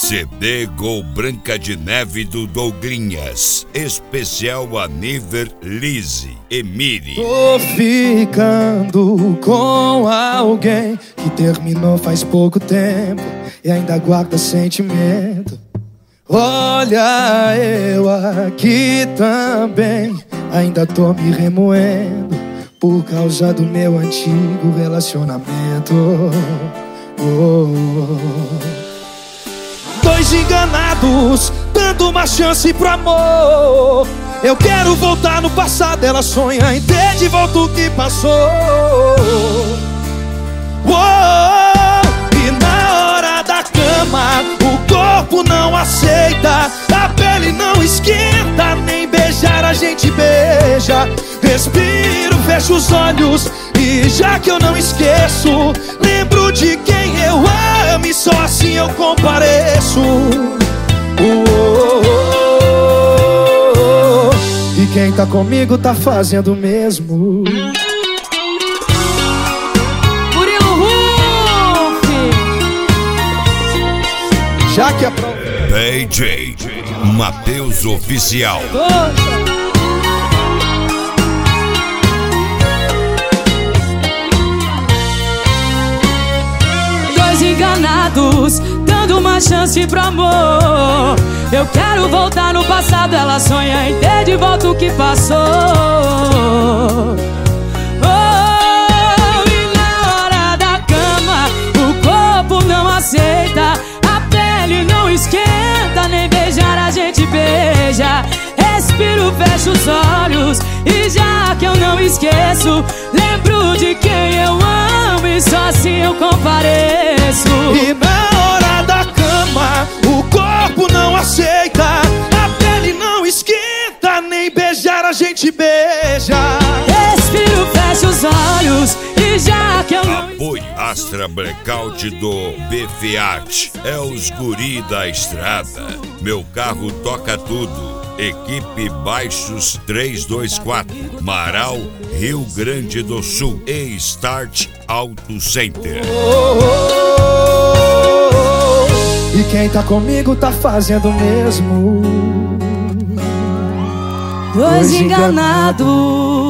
CD Gol Branca de Neve do Douglinhas. Especial a Niver, Lizzy e Miri. Tô ficando com alguém que terminou faz pouco tempo e ainda guarda sentimento. Olha, eu aqui também ainda tô me remoendo por causa do meu antigo relacionamento. Dois enganados, dando uma chance pro amor. Eu quero voltar no passado, ela sonha em ter de volta o que passou. E na hora da cama, o corpo não aceita, a pele não esquenta, nem beijar a gente beija. Respiro, fecho os olhos e já que eu não esqueço, lembro de quem eu amo e só assim eu compareço. E quem tá comigo tá fazendo o mesmo. Já que a DJ Matheus Oficial. Dois enganados, dando uma chance pro amor. Eu quero voltar no passado, ela sonha em ter de volta o que passou. E na hora da cama, o corpo não aceita, a pele não esquenta, nem beijar a gente beija. Respiro, fecho os olhos e já que eu não esqueço, lembro de quem eu amo e só assim eu compareço. E na hora da cama, o corpo não aceita, a pele não esquenta, nem beijar a gente beija. Respiro, fecho os olhos e já que eu não... Apoio Astra Blackout do BFiat. É os guri da estrada. Meu carro toca tudo. Equipe Baixos 324, Marau, Rio Grande do Sul. E Start Auto Center. E quem tá comigo tá fazendo o mesmo. Dois enganados.